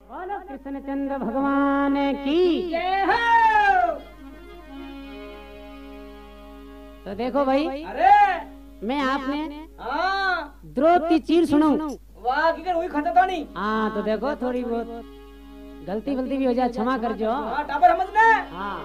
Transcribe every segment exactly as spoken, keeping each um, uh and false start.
बोलो कृष्णचंद्र भगवान की जय हो। तो देखो भाई, अरे मैं आपने हाँ द्रोह की चीर सुनाऊं। वाह की हुई खता तो नहीं। हाँ तो देखो थोड़ी बहुत गलती वलती भी हो जाए क्षमा कर जो। हाँ टाबर समझना। हाँ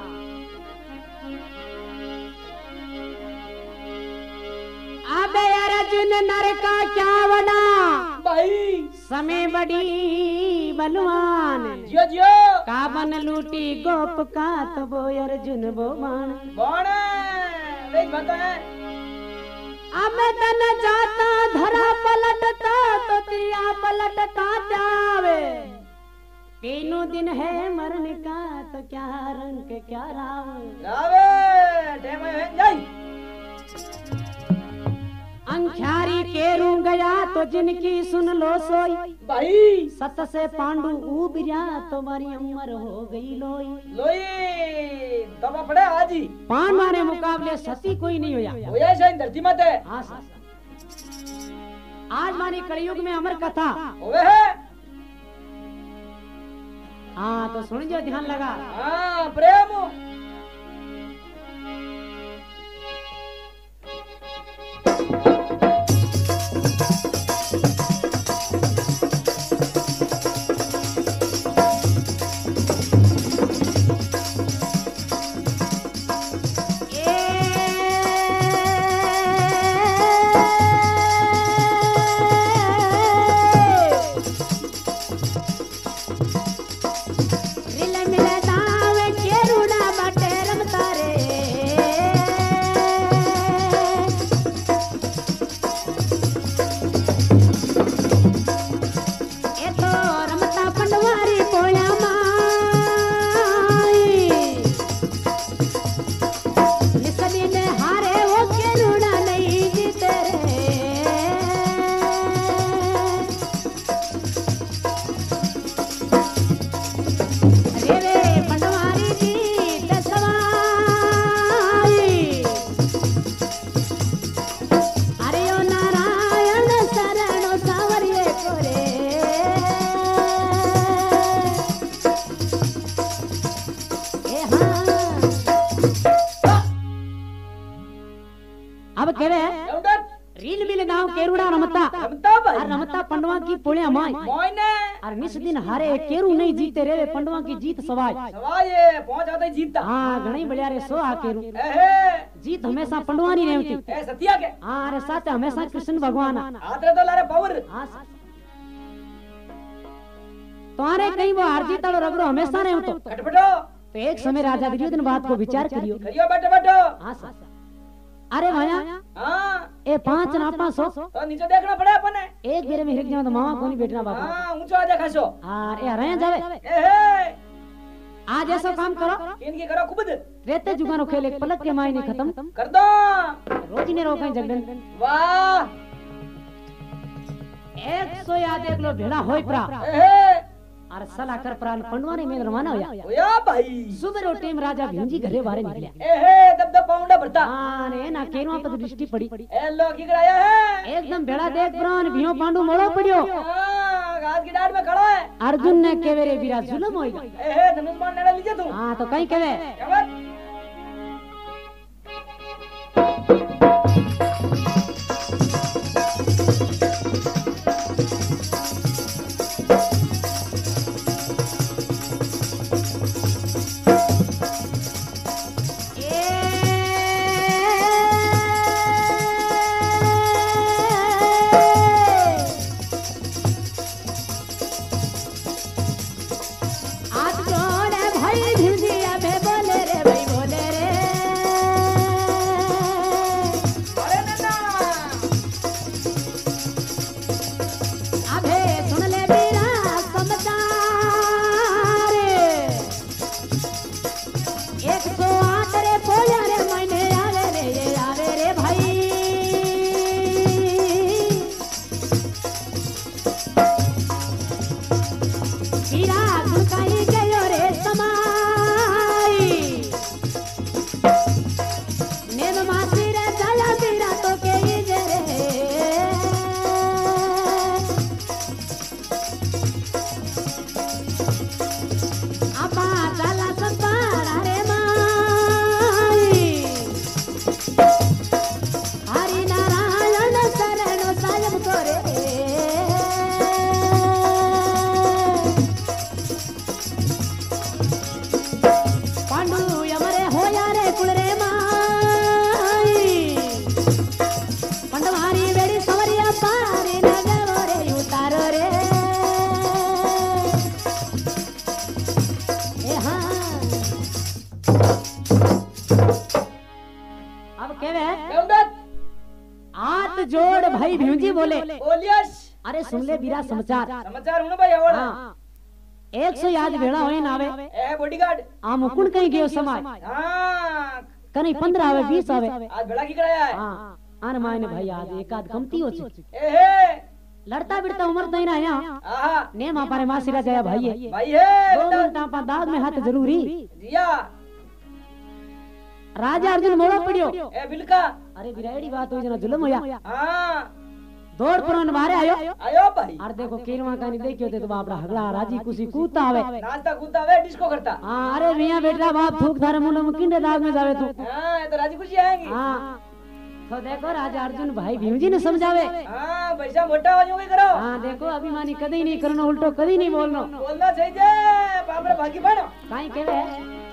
अबे अर्जुन नर का क्या बना भाई समय बड़ी बलवान जियो जियो काबन लूटी गोप का तो वो अर्जुन वो बाण कौन देख बता है। अब तन जाता धरा पलटता तो तिया पलटता जावे तीनों दिन है मरण का तो क्या रंग क्या राव रावे टेम है जाई अंख्यारी केरू गया तो जिनकी सुन लो सोई भाई सत से पांडु उबरिया तो मारी अमर हो गई लोई लोई दबा पड़े आज ही पांडवा ने मुकाबले सती कोई नहीं होया होया शायद धरती मत है। हाँ सर। आज मानी कलयुग में अमर कथा होवे है। हाँ तो सुन जो ध्यान लगा। हाँ प्रेम रील मिल गांव केरुड़ा रमता रमता भाई और रमता पंडवा की पुण्य माई मोइने और निस दिन हारे केरू नहीं जीते रे पंडवा की जीत सवाय सवाए पहुंच जाता ही जीतता। हाँ घणी बढ़िया रे सो आ केरू एहे जीत हमेशा पंडवा नहीं रहती। ए सतिया के हाँ अरे साथ हमेशा कृष्ण भगवान आदरे तो लारे पावर हाँ तुम्हारे कहीं वो हार जीत और रगड़ो हमेशा नहीं तो खटपटो तो एक समय राजा दुर्योधन बात को विचार करियो। करियो बैठो बैठो। हाँ सर। अरे भैया हाँ ए पांच नापा सो तो नीचे देखना पड़े अपन एक बेरे में हिरक जाओ तो मामा को नहीं बैठना बाबा। हाँ ऊंचो आजा खासो हाँ ए रहे जावे एहे आज ऐसा काम करो इनकी करो खुद रहते जुगानो खेल एक पलक के मायने खत्म कर दो रोज ही ने रोके झगड़न। वाह एक सो याद देख लो भेड़ा होई प्रा एहे और सला कर प्राण पंडवानी में रवाना होया। ओया भाई सुबह रो टाइम राजा भिंजी घरे बाहर निकलिया। एहे दब दब पाउंडा भरता हाँ ने ना केरवा पर दृष्टि पड़ी ए लो की कराया है एकदम भेड़ा देख प्राण भियो पांडु मोड़ो पड़ियो। हां घास की डाढ़ में खड़ा है। अर्जुन ने केवे रे वीरा जुलम होएगा। एहे धनुष बाण नेड़ा लीजे तू। हां तो कहीं केवे क्या बात बोले बोलियस अरे सुन ले बीरा समाचार समाचार हुन भाई आवड़ हाँ एक सौ याद भेड़ा होए ना आवे ए बॉडीगार्ड आ मुकुण कहीं गयो समाज हां कहीं पंद्रह आवे बीस आवे आज बड़ा की कराया है हाँ आन मायने भाई आज एक आध कमती हो चुकी ए हे लड़ता बिड़ता उम्र नहीं ना यहाँ आहा ने मां पारे मासिरा जाया भाई है भाई है दो घंटा पा दाग में हाथ जरूरी जिया राजा अर्जुन मोड़ा पड़ियो ए बिलका अरे बिराड़ी बात हुई जना जुलम होया हां दौड़ पुरन मारे आयो आयो भाई और देखो केरवा का नहीं देखियो ते तो बापड़ा हगला राजी खुशी कूदता आवे नाचता कूदता वे डिस्को करता हां अरे मियां बेटा बाप थूक थारे मुंह में किंडे दाग में जावे तू हां ये तो राजी खुशी आएंगी हां तो देखो राजा अर्जुन भाई भीम जी ने समझावे हां पैसा मोटा हो जाओगे करो हां देखो अभिमानी कदी नहीं करनो उल्टो कदी नहीं बोलनो बोलना चाहिए जे बापरे भागी बनो काई केवे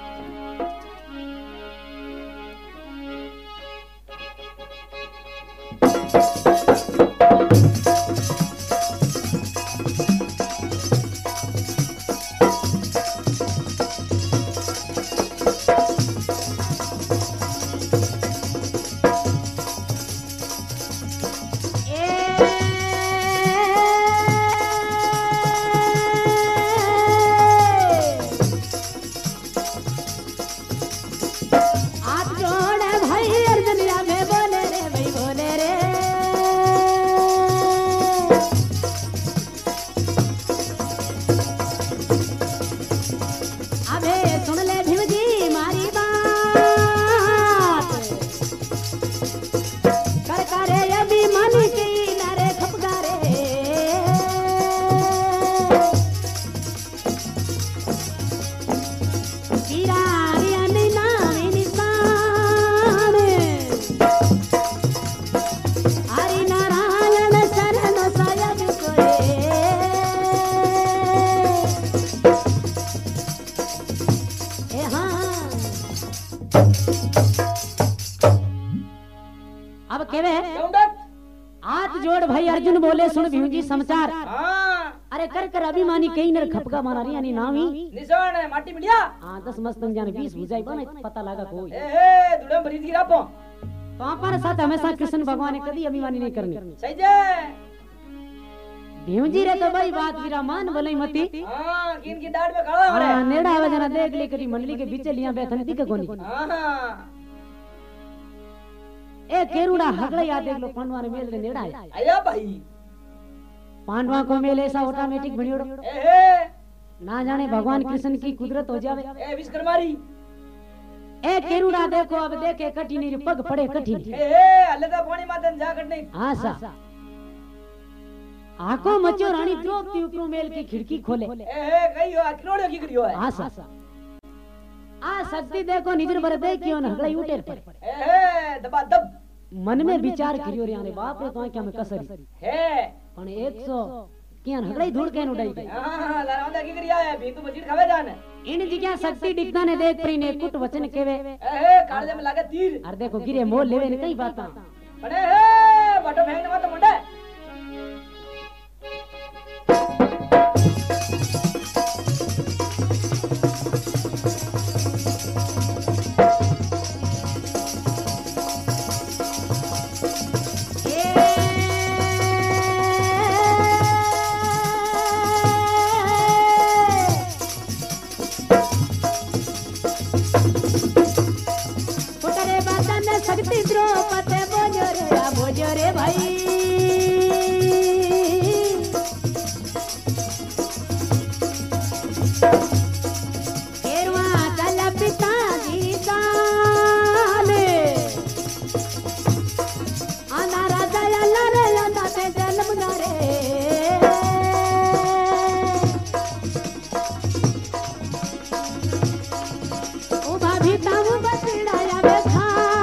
अब केवे हाथ जोड़ भाई अर्जुन बोले सुन भीम जी समाचार हां अरे कर कर अभिमानी कहीं नर खपका मारा रही यानी नामी निशान है माटी मिलिया हां दस मस्तन जाने बीस बुझाई बने पता लगा कोई ए हे दुड़म भरी गिरा पो तो पर साथ हमेशा कृष्ण भगवान ने कभी अभिमानी नहीं करनी सही जे भीम जी रे तो भाई बात गिरा मान भले मती हां किन की दाढ़ में खड़ा हो हां नेड़ा आवे जना देख ले करी मंडली के बीच लिया बैठन दी के कोनी हां ए केरुड़ा हगड़ा याद देख लो पांडवा ने मेल रे नेड़ा है आया भाई पांडवा को मेल ऐसा ऑटोमेटिक बनियोड़ो ए हे ना जाने भगवान कृष्ण की कुदरत हो जावे ए विश्वकर्मा री ए केरुड़ा देखो अब देखे कठी नहीं पग पड़े कठी ए हे अलगा पानी मातन जा कट नहीं हां सा आको मचो रानी द्रौपदी ऊपरों मेल की खिड़की खोले ए हे कई हो किरोड़ो की करियो है हां सा आ शक्ति देखो निजर बर देखियो न हगड़ा उठे पर ए हे दबा दब मन में विचार करियो रे अरे बाप रे तो क्या में कसरी हे पण एक सौ किया हगड़ा ही धूड़ के उड़ाई हां लारांदा की करिया है भी तू बजीर खावे जाने इन जिग्या शक्ति दिखता ने देख परी ने कुट वचन केवे ए हे काले में लागे तीर अरे देखो गिरे मोल लेवे ने कई बात अरे हे बटो फेंकने मत मुंडे शक्ति द्रौपदी बोलो रे बोलो रे भाई केरवा चल पिताजी जाने आना राजा अल्लाह रे अल्लाह ते जन्म रे ओ भाभी ताऊ बसड़ाया बेखा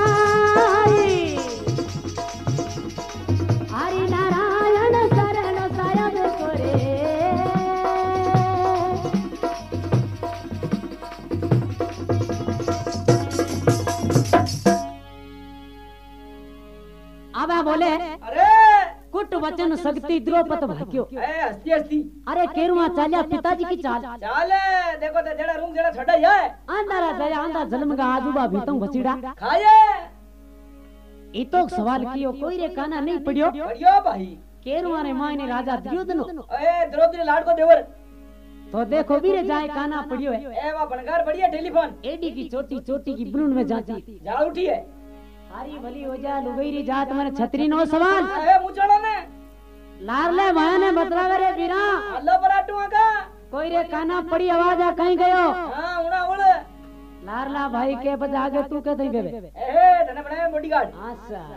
बोले अरे कुट वचन शक्ति द्रौपदी भाग्यो ए हस्ती हस्ती अरे केरुआ चालिया पिताजी की चाल चाले देखो तो जेड़ा रूम जेड़ा छड़ा है अंधारा जया अंधा जन्म का आजूबा भीतों बचीड़ा खाए ई तो सवाल कियो कोई रे काना नहीं पड़ियो पड़ियो भाई केरवाने मायने राजा दुर्योधन ए द्रौपदी लाड को देवर तो देखो वीरे जाए काना पड़ियो है ए वा बनकार बढ़िया टेलीफोन एडी की चोटी चोटी की बुलून में जाती जा उठी है सारी भली हो जा लुगईरी जात मन छतरी नो सवाल ए मुचड़ो ने लारले मायने बतलावे रे वीरा अल्लाह पराटू का कोई रे काना पड़ी आवाज आ कहीं गयो हां उड़ा उड़ लारला भाई के बजा आगे तू के थई बेबे ए तने बने बॉडीगार्ड अच्छा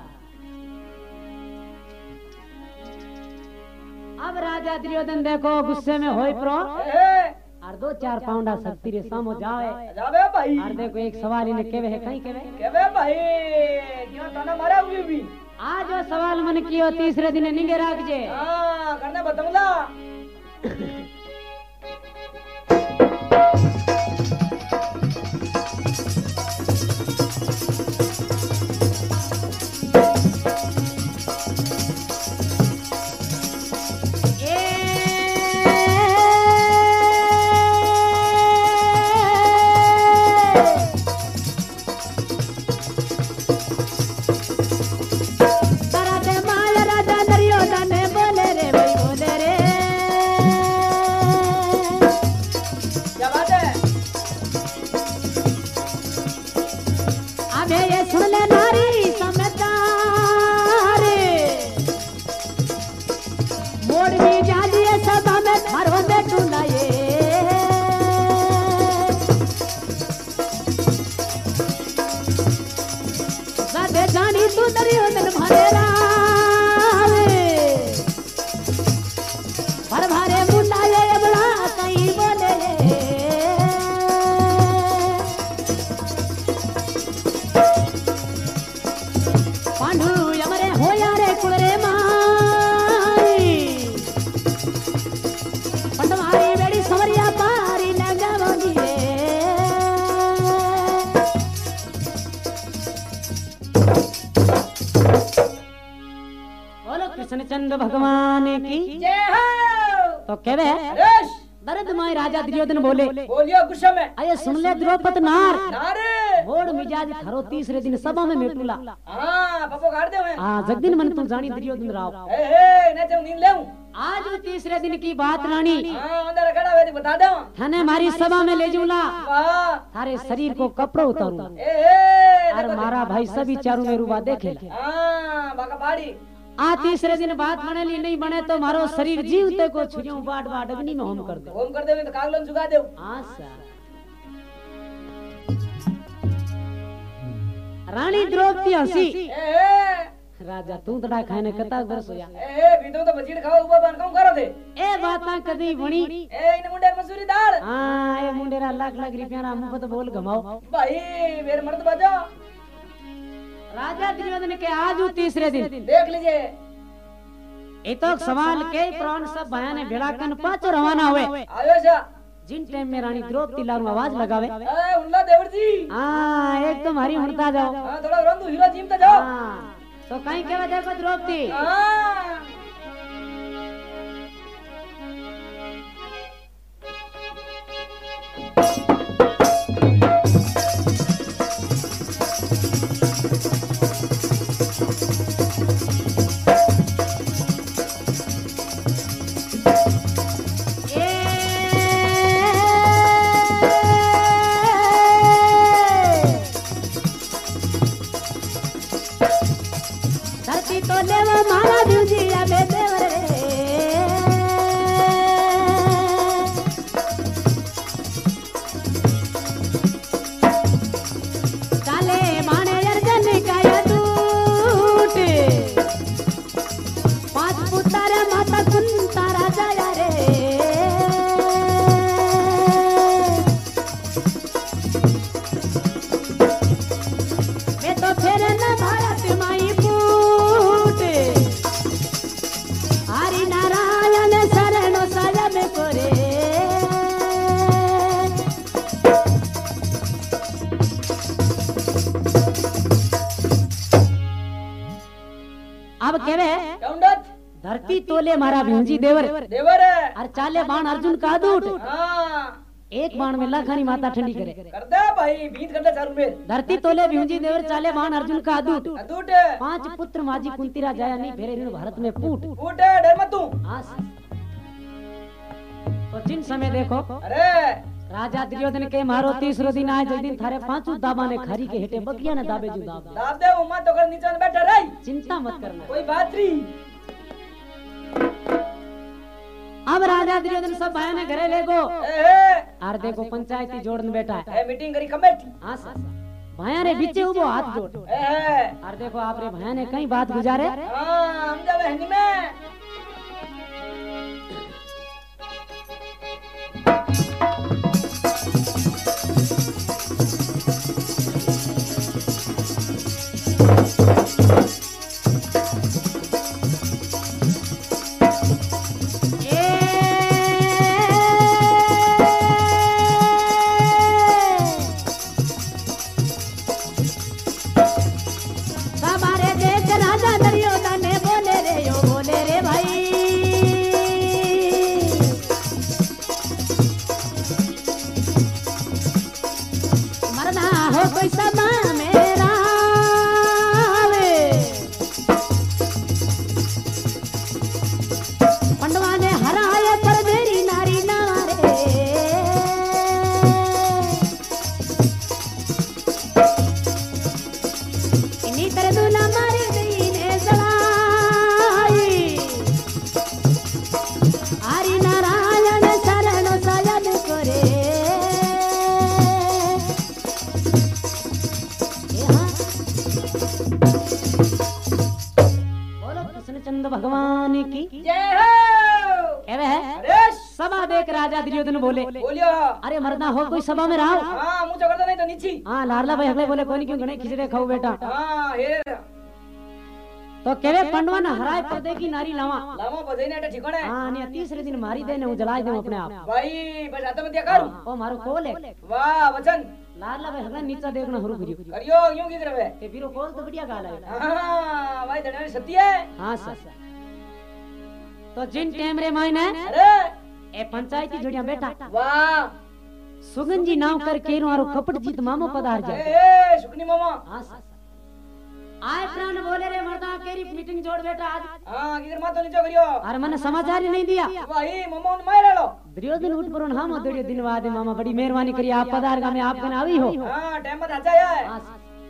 अब राजा दुर्योधन देखो गुस्से में होई प्रो और दो चार पाउंडा शक्ति रे सामो जावे जावे भाई और देखो एक सवाल इने केवे है कहीं केवे केवे भाई क्यों तना मारा हुई भी आज जो सवाल मन कियो तीसरे दिन निगे राख जे हां करने बताऊंगा कृष्णचंद्र भगवान की जय हो तो केवे रेश दर्द माई राजा दुर्योधन बोले बोलियो गुस्से में अये सुन ले द्रौपद नार नारे मोड़ मिजाज थारो तीसरे दिन सभा में मेटुला हां पप्पो काट दे हां जगदिन मन तू जानी दुर्योधन राव ए ए ने जो नींद लेऊं आज तीसरे दिन की बात रानी हां अंदर खड़ा हुए बता दो थाने मारी सभा में ले जूला वाह थारे शरीर को कपड़ा उतारूं ए ए और मारा भाई सभी चारों में रुबा देखे हां बाका पाड़ी आ तीसरे दिन बात बनेली नहीं बने तो मारो शरीर जीवते को छुरियों बाट बाट अग्नि में होम कर दे होम कर दे तो कागलन जुगा दे आशा रानी द्रौपदी हंसी ए राजा तू तड़ा खाने कता वर्ष होया ए बीतो तो बजीड़ खाओ उबा बन कौन करो दे ए बाता कदी बणी ए इन मुंडे मसूरी दाल हां ए मुंडेरा लाख लाख रुपया रा मुफत बोल घमाओ भाई मेरे मर्द बजा राजा दुर्योधन के आज तीसरे दिन देख लीजिए ए तो सवाल के प्राण सब बयाने भेड़ाकन पाचो रवाना हुए आयो जा जिन टाइम में रानी द्रौपदी लारू आवाज लगावे ए उल्ला देवर जी हां एक तो मारी उड़ता जाओ हां थोड़ा रंदू हीरो जीम तो जाओ हां तो कहीं केवा देखो द्रौपदी हां धरती तोले मारा भिंजी देवर देवर और चाले बाण अर्जुन का दूट हां एक बाण में लाखानी माता ठंडी करे। कर दे भाई बीत कर दे चारों में। धरती तोले भ्यूंजी देवर चाले बाण अर्जुन का अदूट। अदूट पांच पुत्र माजी कुंतीरा जाया नहीं फेरे ऋण भारत में फूट। फूट डर मत तू। हाँ। तो जिन समय देखो अरे राजा दुर्योधन के मारो तीसरो दिन आए जिस दिन थारे पांचों दाबा ने खरी के हेटे बगिया ने दाबे जू दाब दाब दे उमा तो कर नीचे बैठा रही। चिंता मत करना कोई बात नहीं। अब राजा दुर्योधन सब भाई ने घरे ले गो। आर देखो पंचायती जोड़न बैठा है। ए मीटिंग करी कमेटी। हां सर भाया रे बीचे उबो हाथ जोड़। ए आर देखो आप रे भाया ने कई बात गुजारे। हां हम जावे हनी में। भगवान की जय हो। कहवे है अरे सभा देख राजा दुर्योधन बोले बोलियो। अरे मरना हो कोई सभा में रहो। हां मुझे करता नहीं तो नीची। हां लाडला भाई हगले बोले कोई क्यों गणे खिचड़े खाओ बेटा। हां हे तो कहवे पंडवा ने हराए पर्दे की नारी लावा लावा बजाई ने ठिकाने। हां ने तीसरे दिन मारी दे ने हूं जलाई दे अपने आप। भाई बस आता मत क्या कर। ओ मारो खोल है। वाह वचन लाडला भाई हगला नीचा देखना हरु करियो करियो यूं की करवे। ते बीरो खोल तो बढ़िया गाल है। हां भाई धड़े सत्य है। हां सर तो जिन टाइम रे मायने अरे ए पंचायती जोड़िया बेटा वाह सुगन जी नाव कर केरो आरो कपट जीत मामो पधार जाए। ए सुकनी मामा। हां सर आए प्राण बोले रे मर्दा केरी मीटिंग जोड़ बेटा आज। हां किधर मातो नीचे करियो। अरे मैंने समाचार ही नहीं दिया। भाई मामा ने मार लो। दुर्योधन उठ परो हां मो दड़ियो दिन बाद मामा बड़ी मेहरबानी करी आप पधार गा में आप कने आई हो। हां टाइम पर आजा है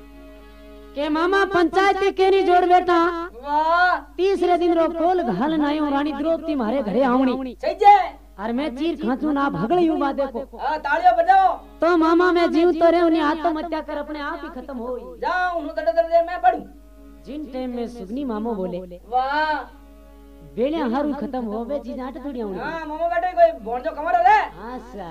के मामा पंचायती केरी जोड़ बेटा। वाह तीसरे दिन रो कोल घाल नायो रानी द्रौपदी मारे घरे आवणी। सही जे अरे मैं चीर खाचू ना भगड़ यूं बा देखो। हां तालियां बजाओ। तो मामा मैं जीव तो रे उन्हें आत्महत्या कर अपने आप ही खत्म होई। जाओ उन्हों दड़ दड़ देर मैं पढ़ूं। जिन टाइम में सुगनी मामो बोले वाह बेले हारू खत्म होवे चीज आट थोड़ी आवणी। हां मामा बैठे कोई बोन जो कमर रे। आसा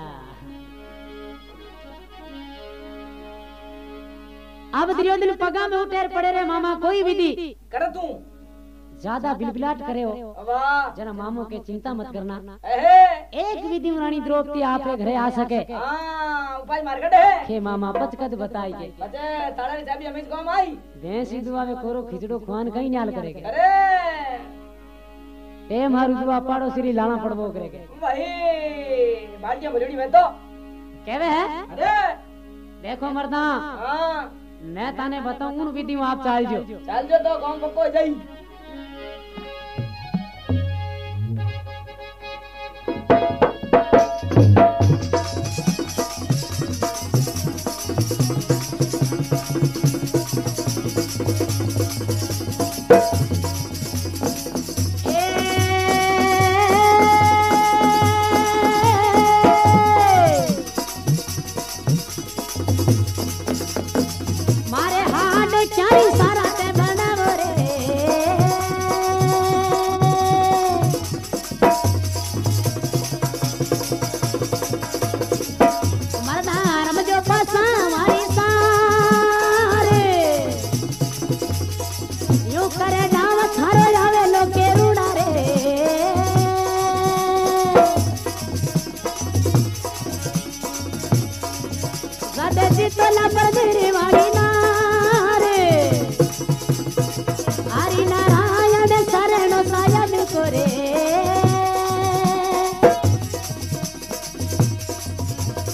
अब दुर्योधन पगा में उठेर पड़े रे मामा कोई विधि कर तू ज्यादा बिलबिलाट करे हो। वाह जना मामो के चिंता मत करना। एहे एक विधि रानी द्रौपदी आपरे घरे आ सके। हां उपाय मार्केट है के मामा पचकद बताई के बचे ताड़ा री चाबी हमें काम आई। भैंस दुआ में कोरो खिचड़ो खुआन कहीं नाल करेगे। अरे ए मारू दुआ पाड़ो सिरी लाना पड़बो करेगे। भाई बाल्टियां भरणी में तो कहवे है अरे देखो मर्दा हां मैं ताने बताऊं उन विधि में आप चाल जो चल जो तो गांव पक्को जाई। मारे हाड क्या सारा ते बनावो रे। मरदा रम जो पासा मारी सारे यूं करे डाव थारे जावे लोके रूड़ा रे। गदे जितला पर मेरी वाणी नारे हरि नारायण शरण सायन करे।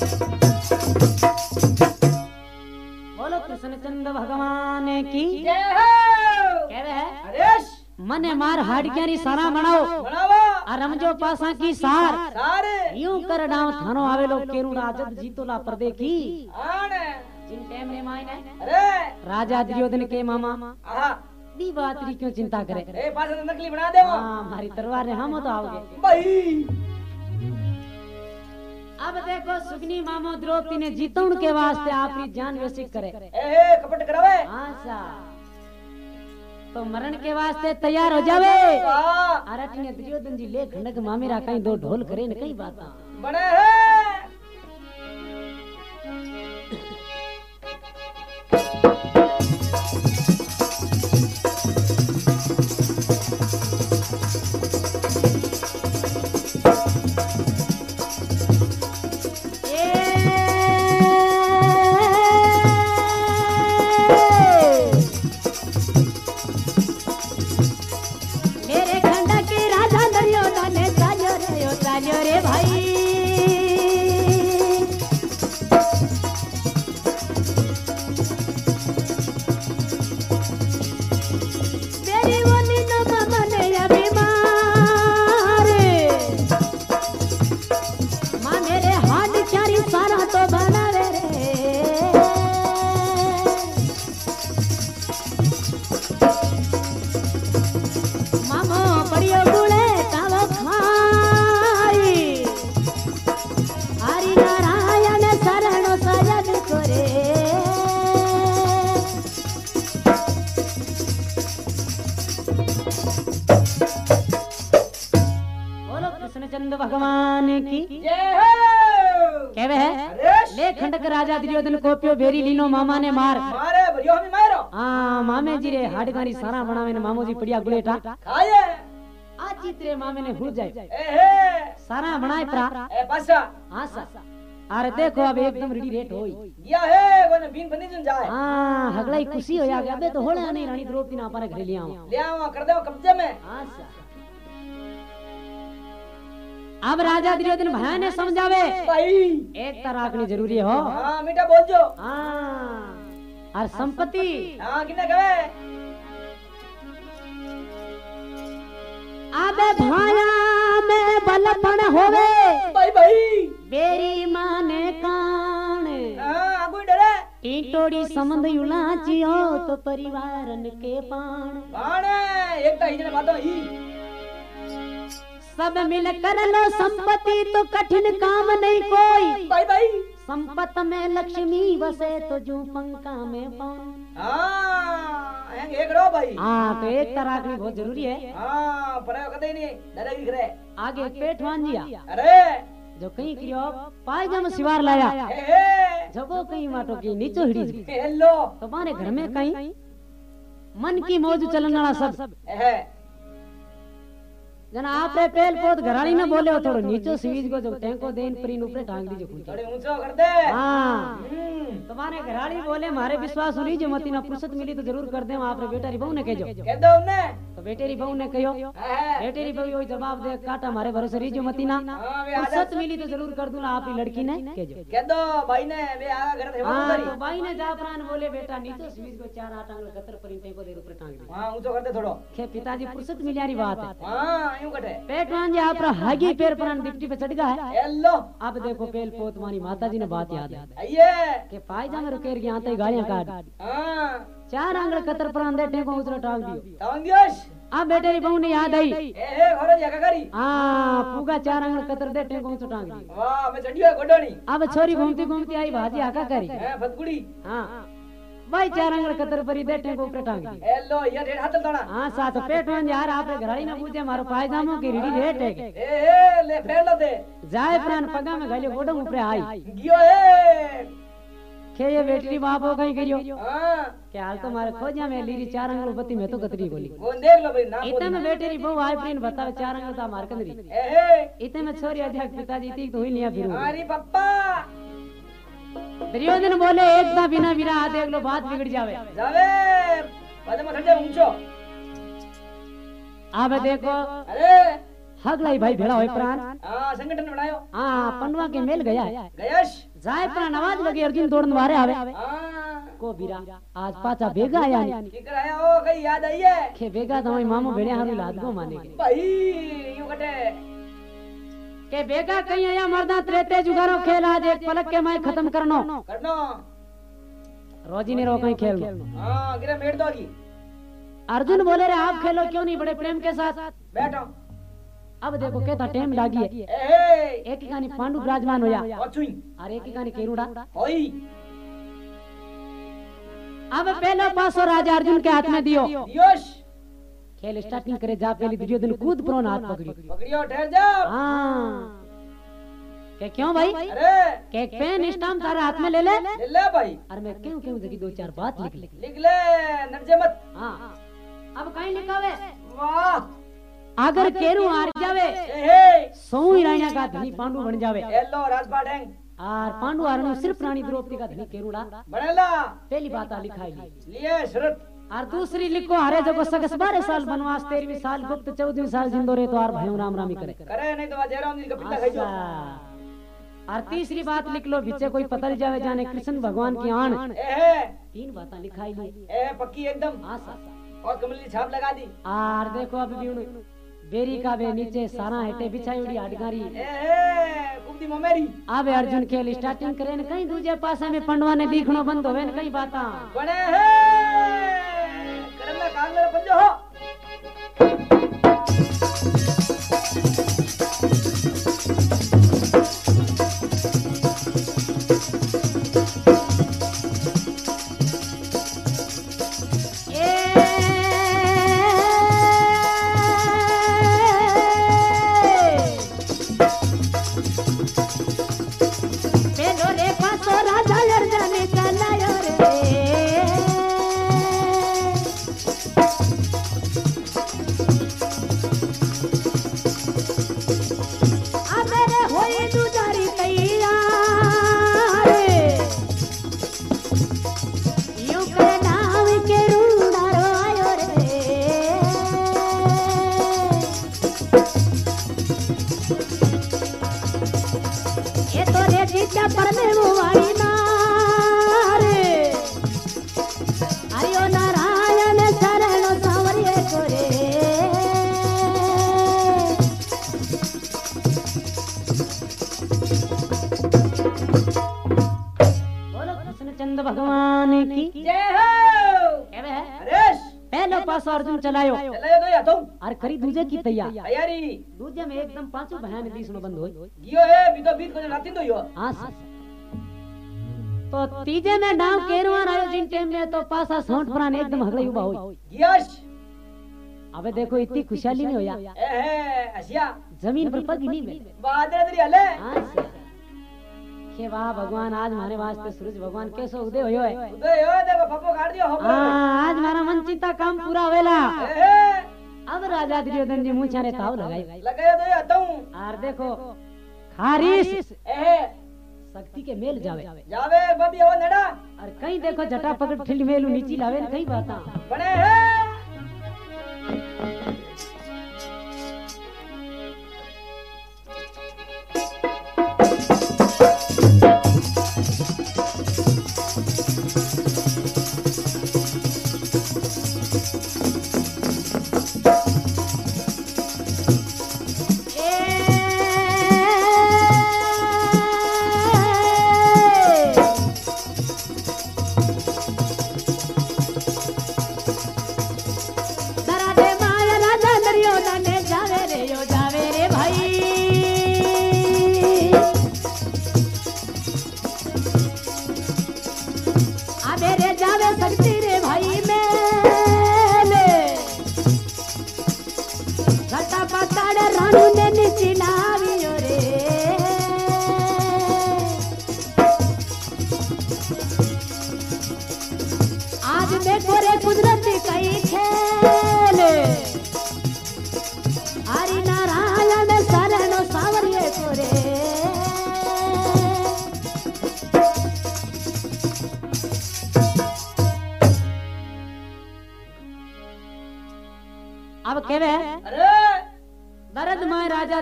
मने मार हाडक्यारी सारा बनाओ बनावा आ रमजो पासा की सार सारे यूं कर डाव थानो आवेलो केरू राजत जीतोला पर्दे की आन जिन टाइम रे मायने अरे राजा दुर्योधन के मामा आहा दी बात री क्यों चिंता करे ए पास नकली बना दे वो हां हमारी तलवार ने हम तो आओगे भाई अब देखो सुगनी मामो द्रौपदी ने जीतौन के वास्ते आपरी जान वेसिक करे ए ए कपट करावे हां सा तो मरण के वास्ते तैयार हो जावे हां आरटी ने दुर्योधन जी ले खंडक मामेरा कहीं दो ढोल करे न कई बात बने है भगवान की जय हो कहवे है ले खंडक राजा दुर्योधन को प्यो बेरी लीनो मामा ने मार मारे भरियो हमें मारो हां मामे जी रे हाडगारी सारा बनावे ने मामो जी पड़िया गुलेटा खाए आज जीतरे मामे ने भूल जाए ए हे सारा बनाए प्रा ए पासा हां सा अरे देखो अब एकदम रेडी रेट होई दिया है कोने बिन बनी जन जाए हां हगलाई खुशी हो गया अबे तो होले नहीं रानी द्रौपदी ना पारे घर ले आवा ले आवा कर दे कब्जे में हां सा अब राजा दुर्योधन भाई ने समझावे भाई एक तरह रखनी जरूरी हो हां मीठा बोल जो हां और संपत्ति हां किने कहे आबे भाया में बलपन होवे भाई भाई बेरी माने कान हां आगु डरे टीटोड़ी संबंध उलाचियो तो परिवारन के पाण बाणे एक तो इजने बातो ही सब मिल कर लो संपत्ति तो कठिन काम नहीं कोई भाई भाई संपत में लक्ष्मी बसे तो जू पंका में पान हां एक एक रो भाई हां तो एक तरह की बहुत जरूरी है हां पर कदे नहीं दादागिरी करे आगे पेटवान जिया अरे जो कहीं कियो पायजामा सिवार लाया ए हे जगो कहीं माटो की नीचो हिड़ी हेलो तो मारे घर में कहीं मन की मौज चलन वाला सब ए जना आपरे पेल पोत घरानी न बोले हो थोड़ो नीचो सीज को जो टैंको देन परीन ऊपर टांग दीजो कुछ थोड़े ऊंचो कर दे हां तुम्हारे घरानी बोले मारे विश्वास हुई जो मती ना फुर्सत मिली तो जरूर कर दे आपरे बेटा री बहू ने कहजो कह दो ने तो बेटे री बहू ने कहियो बेटे री बहू ओई जवाब दे काटा मारे भरोसे री जो मती ना हां वे फुर्सत मिली तो जरूर कर दूंगा आप ही लड़की ने कहजो कह दो भाई ने वे आगा घर थे हां तो भाई ने जाफरान बोले बेटा नीचो सीज को चार आठ आंगल कतर परीन टैंको दे ऊपर टांग दी हां ऊंचो कर दे थोड़ो के पिताजी फुर्सत मिलियारी बात है हां यूं कटे पेटवान जी आप हागी पैर पर डिप्टी पे चढ़ गया है हेलो अब देखो पेल पोत मानी माता जी ने बात याद है आइए के पायजामा रुकेर के आते गालियां काट हां चार आंगल कतर पर अंदर टेको उतरो टांग दियो टांग दियोस अब बेटे री बहू ने याद आई ए हे घरे जगह करी हां पूगा चार आंगल कतर दे टेको उतरो टांग दियो वाह मैं चढ़ियो गोडोनी अब छोरी घूमती घूमती आई भाजी आका करी है फतगुड़ी हां भाई चार आंगल कतर परी दे टेको ऊपर टांग दियो हेलो ये रेट हाथ तोड़ा हां साथ पेटवान यार आपरे घराई ना पूछे मारो पायजामो की रीडी रेट है ए ए ले पहन दे जाए प्राण पगा में गालियो गोडम ऊपर आई गियो ए के ये बेटी बाप हो कहीं करियो हां के हाल तो मारे खोजा में लीरी चार आंगल बत्ती में तो कतरी बोली वो देख लो भाई ना इतने में बेटे री बहू आई प्रीन बतावे चार आंगल ता मार कंदरी ए हे इतने में छोरी अध्यक्ष पिताजी थी तो हुई लिया फिर अरे पप्पा दुर्योधन बोले एकदा बिना बिना आ देख लो बात बिगड़ जावे जावे पदम ठंडे ऊंचो आबे देखो अरे हगलाई भाई भेड़ा होए प्राण हां संगठन बनायो हां पंडवा के मेल गया गयश जाए प्राण आवाज लगी अर्जुन दौड़न मारे आवे हां को बीरा आज पाचा भेगा आया नहीं की कराया ओ कई याद आई है के भेगा तो हमारी मामू भेड़े हारू लाद को माने के भाई यूं कटे के भेगा कहीं आया मर्दा त्रेते जुगारो खेल आज एक पलक के मैं खत्म करनो करनो रोजी ने रो कहीं खेल हां गिरे मेड़ दोगी अर्जुन बोले रे आप खेलो क्यों नहीं बड़े प्रेम के साथ बैठो अब देखो कहता टाइम लागी है ए एक ही कहानी पांडु विराजमान होया अचुई और एक ही कहानी केरूड़ा होई अब पहलो पासो राजा अर्जुन के हाथ में दियो यश खेल स्टार्टिंग करे जा पहले दुर्योधन कूद प्रोन हाथ पकड़ी पकड़ियो ठहर जाओ हाँ के क्यों भाई अरे के पेन स्टाम्प तारे हाथ में ले ले ले ले भाई और मैं क्यों क्यों जगी दो चार बात लिख ले लिख ले नरजे मत हाँ अब कहीं लिखावे वाह अगर केरू हार जावे ए सौ ही राणा का धनी पांडु बन जावे हेलो राजपाट हैं और पांडु हारनो सिर्फ रानी द्रौपदी का धनी केरूड़ा बनेला पहली बात आ लिखाई ली लिए शरत और दूसरी लिखो हरे जगो सकस बारह साल बनवास तेरहवीं साल गुप्त चौदहवीं साल जिंदो रे तो आर भाई राम रामी करे करे नहीं तो जयराम जी का पिता खाई जो और तीसरी बात लिख लो बिचे कोई पतल जावे जाने कृष्ण भगवान की आन ए तीन बातें लिखाई ली ए पक्की एकदम हाँ सा और कमली छाप लगा दी और देखो अब भी उन बेरी का बे नीचे सारा हेटे बिछाई उड़ी हटगारी ए ए कुंदी ममेरी अब अर्जुन खेल स्टार्टिंग करे न कहीं दूजे पासे में पंडवा ने दिखनो बंद होवे न कहीं बाता बने है करम में काम मेरा पंजो हो भगवान की जय हो कहवे है हरेश पहलो पास अर्जुन चलायो चलायो दो या तुम और करी दूजे की तैयार तैयारी दूजे में एकदम पांचों बहन बीच में बंद होई गियो ए बीतो बीत को नाती दो यो हां तो तीजे में नाव केरवान आयो जिन टाइम में तो पासा सोंठ प्राण एकदम हगड़े उबा होई यश अबे देखो इतनी खुशहाली नहीं होया ए है असिया जमीन पर पग ही नहीं मिले बादल दरी हले हां के वाह भगवान आज हमारे वास्ते सूरज भगवान कैसो उदय होयो है उदय हो देखो पप्पो काट दियो हो हां आज हमारा मन चिंता काम पूरा होवेला ए अब राजा दुर्योधन जी मुंह छारे ताव लगाई लगायो दो या तुम और देखो खारिश ए शक्ति के मेल जावे जावे बबी हो नेड़ा और कहीं देखो जटा पकड़ ठिल मेलू नीची लावे न कहीं बाता बने है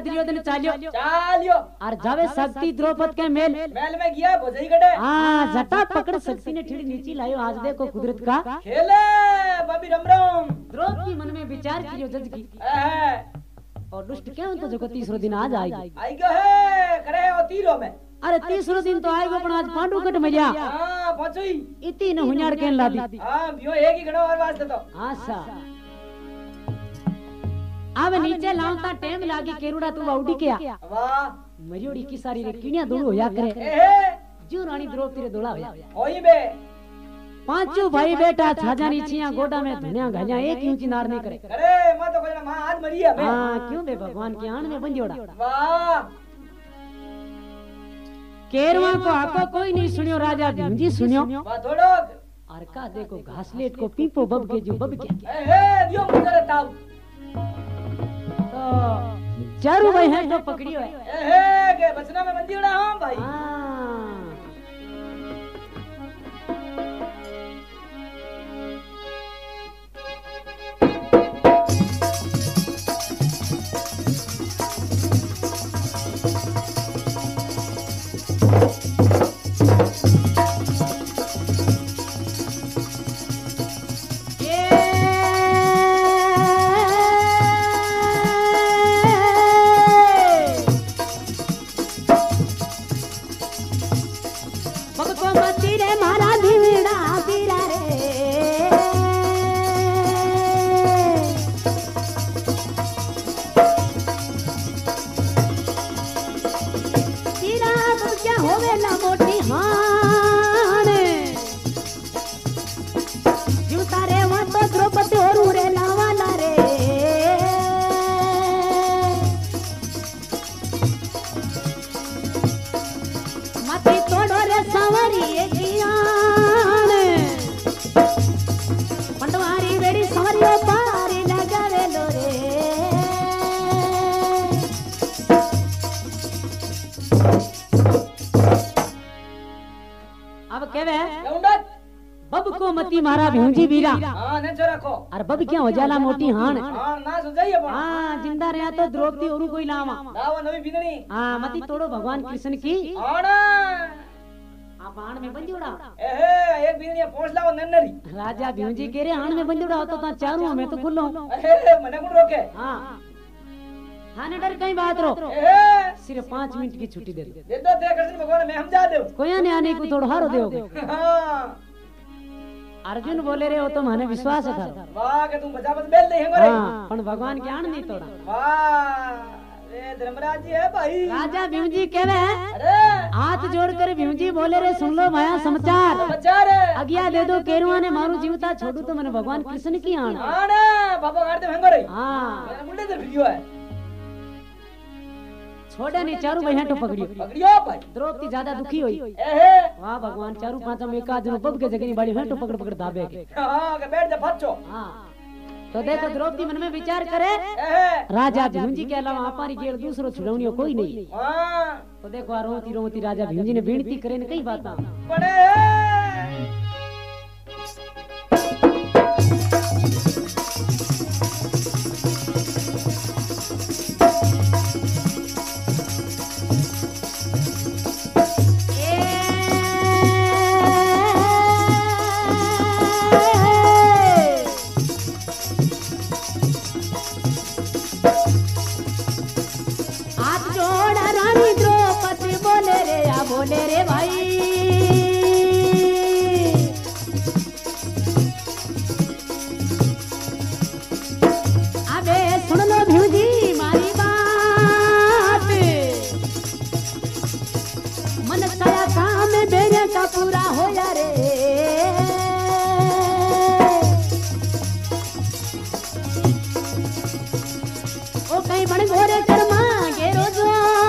दुर्योधन चालियो चालियो और जावे शक्ति द्रौपद के मेल महल में गया भोजई गड़े हाँ जटा पकड़ शक्ति ने ठीड़ी नीचे लायो आज देखो कुदरत का खेले बाबी रम रम द्रौपदी मन में विचार कियो जज की एहे और दुष्ट क्यों तो जगो तीसरो दिन आज आएगी आई गो है करे ओ तीरो में अरे तीसरो दिन तो आएगो पण आज पांडु कट मजा हां पहुंचई इतनी न हुनाड़ केन लादी हां बियो एक ही घणो और वास्ते तो आशा अब नीचे लावता टेम लागी केरुड़ा तू बाउडी क्या वाह मरियोड़ी की सारी रे किनिया दोड़ो होया करे एहे जो रानी द्रौपदी रे दोला होया होई बे पांचों भाई बेटा छाजानी छिया गोडा में धनिया घाया एक ऊंची नार नहीं करे अरे मां तो कहना मां आज मरी है बे हां क्यों बे भगवान के आन में बंजोड़ा वाह केरवा को आको कोई नहीं सुनियो राजा भीम जी सुनियो वाह थोड़ो और का देखो घासलेट को पीपो बब के जो बब के एहे दियो मुझे ताऊ तो चारू भाई है तो पकड़ियो है एहे के बचना में बंदी उड़ा हां भाई हां मारा भीमजी वीरा हां ने जो रखो अरे बब क्या हो जाला मोटी हान हां ना सुजाइए पण हां जिंदा रहा तो द्रौपदी और कोई लावा लावा नवी बिननी हां मती तोड़ो भगवान कृष्ण की हां आ बाण में बंजोड़ा एहे एक बिननी पहुंच लाओ नन्नरी राजा भीमजी के रे हान में बंजोड़ा हो तो ता चारों में तो खुलो एहे मने कौन रोके हां हां ने डर कहीं बात रो एहे सिर्फ पाँच मिनट की छुट्टी दे दे दो ते कृष्ण भगवान मैं समझा दे कोई ने आने को थोड़ा हारो देओगे हां अर्जुन बोले रे हो तो माने विश्वास है वाह के तुम बचा बच बेल नहीं है हां पण भगवान के आन नहीं तोड़ा वाह रे धर्मराज जी है भाई राजा भीमजी कहवे अरे हाथ जोड़कर भीमजी बोले रे सुन लो माया समाचार समाचार आज्ञा दे दो केरुआ ने मारू जीवता छोड़ू तो मैंने भगवान कृष्ण की आन आना बाबा गाड़ते भंगो रही हां मेरे मुंडे से वीडियो है छोड़े नहीं चारू भाई तो पकड़ियो पकड़ियो भाई द्रौपदी ज्यादा दुखी हुई एहे वाह भगवान चारू पांच में एक आदमी बब के जगनी बाड़ी है तो पकड़ पकड़ दाबे के हां के बैठ जा फटचो हां तो देखो द्रौपदी मन में विचार करे एहे राजा भीमजी के अलावा हमारी गेड़ दूसरो छुड़ाउनियो कोई नहीं हां तो देखो रोती रोती राजा भीमजी ने विनती करे ने कई बात पड़े बोले रे भाई अबे सुन लो भीमजी मारी बात मन साया काम मेरे का पूरा हो जा रे ओ कहीं बड़ घोरे कर्मा के रोजो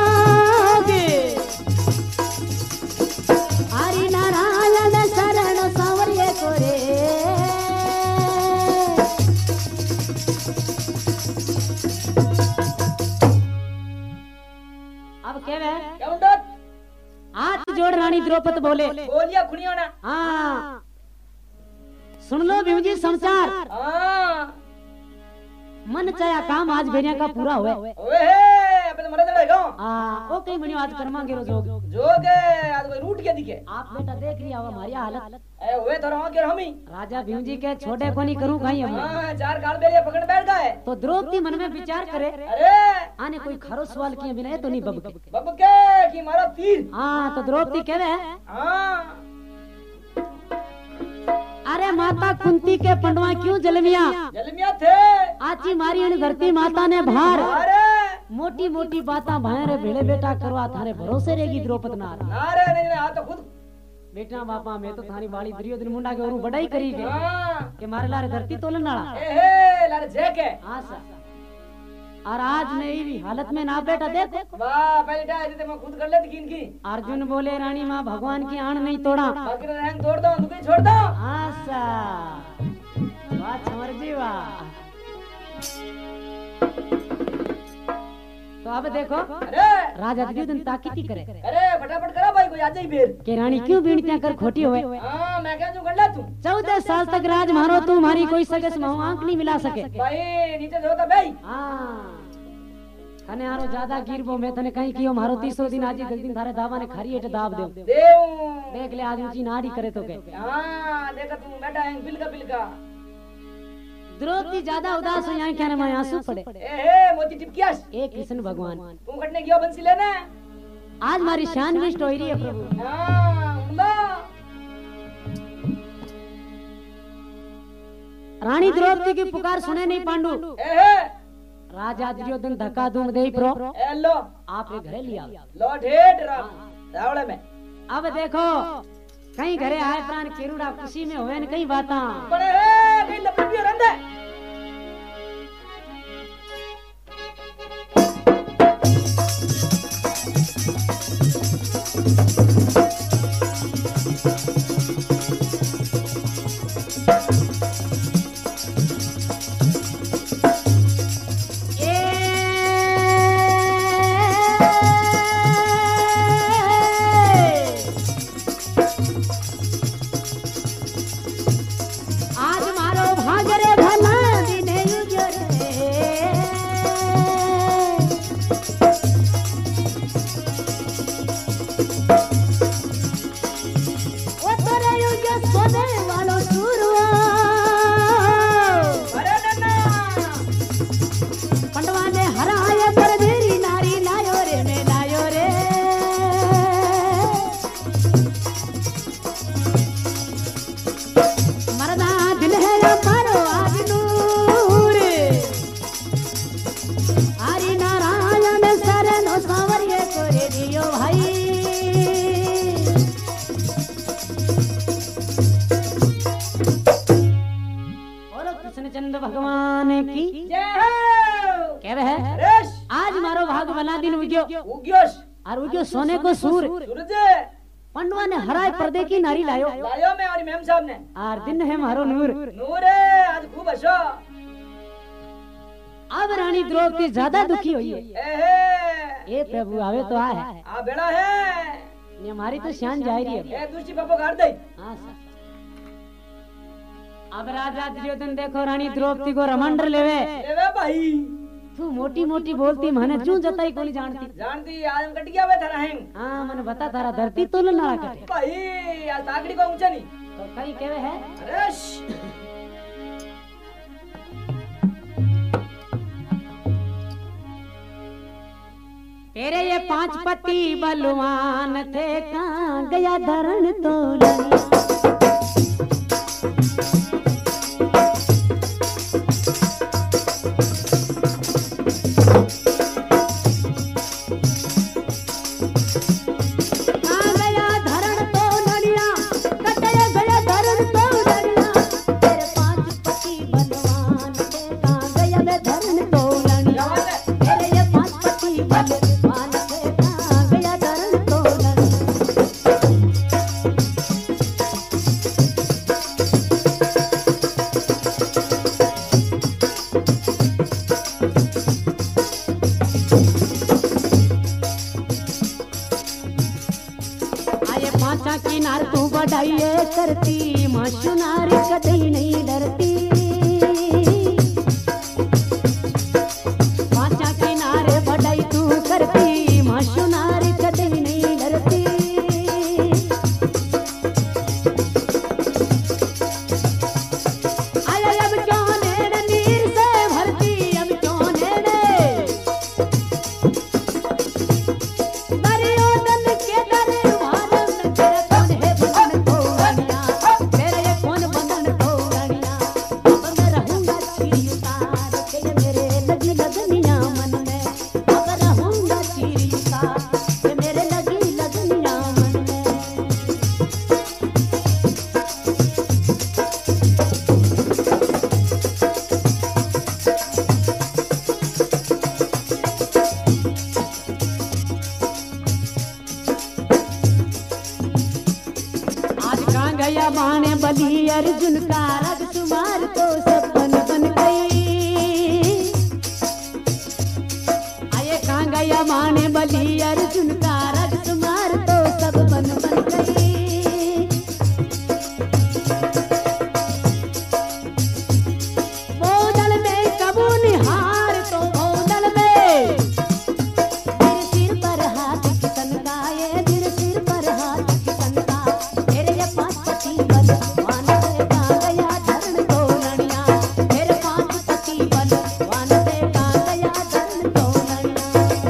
हाथ जोड़ रानी द्रौपदी बोले बोलिया खुनियो ना हाँ सुन लो भीमजी समाचार हां मन चाया काम आज भेड़िया का पूरा हुआ ओए अपने रहेगा हाँ ओ कहीं बनी आज कर्मा के जोग जो के आज कोई रूट के दिखे आप बेटा देख रही हो हमारी हालत ए हुए तो रहो के हम ही राजा भीम जी के छोटे को नहीं करूं कहीं हम हां चार काल बेलिया पकड़ बैठ गए तो द्रौपदी मन में विचार करे अरे आने कोई खरो सवाल किए बिना तो नहीं बब के बब के की मारा तीर हाँ तो द्रौपदी कह रहे हां अरे माता कुंती के पंडवा क्यों जलमिया जलमिया थे आची मारी इन धरती माता ने भार अरे मोटी मोटी बाता भाई भेड़े बेटा करवा थारे भरोसे रहेगी द्रौपद नार अरे नहीं नहीं आ तो खुद बेटा बापा मैं तो थारी बाड़ी दुर्योधन मुंडा के और बड़ाई करी के हां के मारे लारे धरती तोलन नाला ए हे लारे जेके हां सर और आज नहीं भी हालत में ना बेटा देखो वाह पहले टाइम थे मैं खुद कर लेती किन की अर्जुन बोले रानी माँ भगवान की आण नहीं तोड़ा बाकी तो रहन तोड़ दो तू छोड़ दो आशा वाह छमर जी वाह तो अब देखो अरे राजा दुर्योधन ताकीती करे अरे फटाफट करा भाई कोई आ जाई फिर के रानी क्यों बीणतियां कर खोटी होवे हां मैं क्या जो कर ले तू चौदह साल तक राज मारो तू हमारी कोई सगे समाओ आंख नहीं मिला सके भाई नीचे जो का भाई हां कने हारो ज्यादा गिरबो मैं तने कहीं कियो मारो तीसरो दिन आज गलती थारे दावा ने खारी एट दाब दे देऊ देख ले आज ऊंची नाड़ी करे तो के हां देखा तू बेटा है बिल का बिल का द्रौपदी ज्यादा उदास हो यहाँ क्या ना मैं आंसू पड़े ए हे मोती टिपकियास ए कृष्ण भगवान तू कटने गयो बंसी लेने आज हमारी शान विष्ट हो रही है प्रभु हां उंदा रानी द्रौपदी की पुकार सुने नहीं पांडु ए हे राजा दुर्योधन धक्का दूं दे प्रो ए लो आपने घरे लिया लो ढेट राम रावले में अब देखो कहीं घरे आए प्राण केरुड़ा खुशी में होवे न कहीं बाता बड़े हे कहीं लपटियो रंदे भगवान की कह रहे आज मारो भाग बना दिन उग्यो उग्योश और उग्यो सोने को सूर सूरज पंडवा ने हराए पर्दे की नारी लायो लायो मैं और मैम साहब ने और दिन है मारो नूर नूर है आज खूब हंसो अब रानी द्रौपदी ज्यादा दुखी हुई है ए ए प्रभु आवे तो आए आ बेड़ा है ये हमारी तो शान जा रही है ए दूसरी पापा गाड़ दे हां सर अब राजा दुर्योधन देखो रानी द्रौपदी को रमंडर लेवे लेवे भाई तू मोटी मोटी बोलती माने क्यों जताई कोनी जानती जानती आज हम कट गया वे थारा हैंग हां मैंने बता तारा धरती तो ना कटे भाई आज तागड़ी को ऊंचा नहीं तो कई कहवे है अरे तेरे ये पांच पति बलवान थे कहां गया धरण तो लिया करती मां सुनारी कदई नहीं डरती पांचा किनारे बढ़ाई तू करती गया माने बली अर्जुन का रग सुमार तो सब बन बन गई। आये कहाँ गया माने बली अर्जुन का रग सुमार तो सब बन बन गई। बोदल में कबू निहार तो बोदल में तेरे सिर पर हाथ किसन का, ये तेरे सिर पर हाथ किसन का। तेरे ये पांच पति बलवान से कहाँ गया धरण तो लड़िया, तेरे पांच पति बलवान से कहाँ गया धरण तो लड़िया।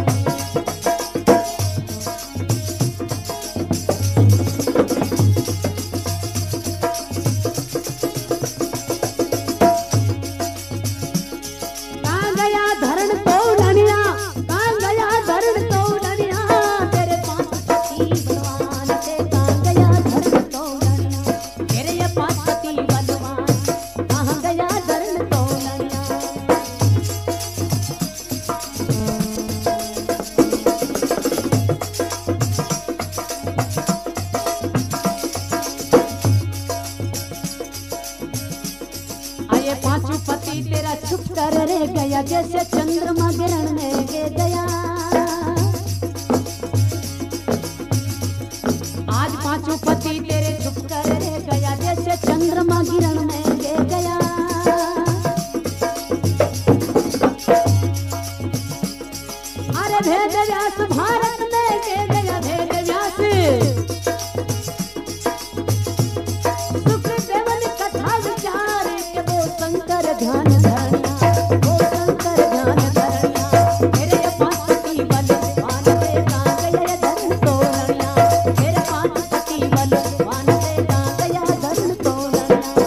कहाँ गया धरण तो लड़िया, कहाँ गया धरण तो लड़िया। तेरे पांच पति बलवान से कहाँ गया धरण तो लड़िया, तेरे ये पांच पति बलवान कहाँ गया धरण तो लड़िया। आये पांचों पति तेरा छुप कर रह गया, जैसे चंद्रमा गिरण में गे गया। आज पांचों पति तेरे छुप कर रह गया, जैसे चंद्रमा गिरण में गे गया। अरे भेद व्यास भारत में गे गया, भेद व्यास सुखदेव ने कथा विचार के वो शंकर ध्यान धरनिया, वो शंकर ध्यान धरनिया। तेरे ये पांच पति बलवान से कहाँ गया धरण तो लड़िया, तेरे पांच पति बलवान से कहाँ गया धरण तो लड़िया।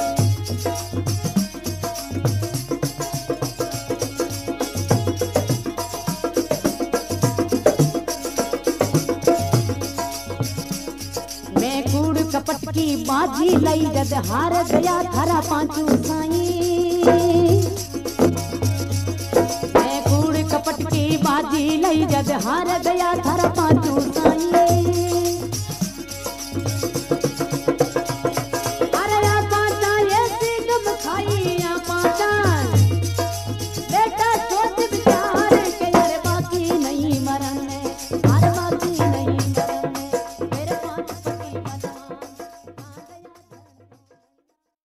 मैं कूड़ कपट की बाजी लई जद हार गया थारा पांचू साई। मैं कूड़ कपट की बाजी लई जद हार गया थारा पांचू साई।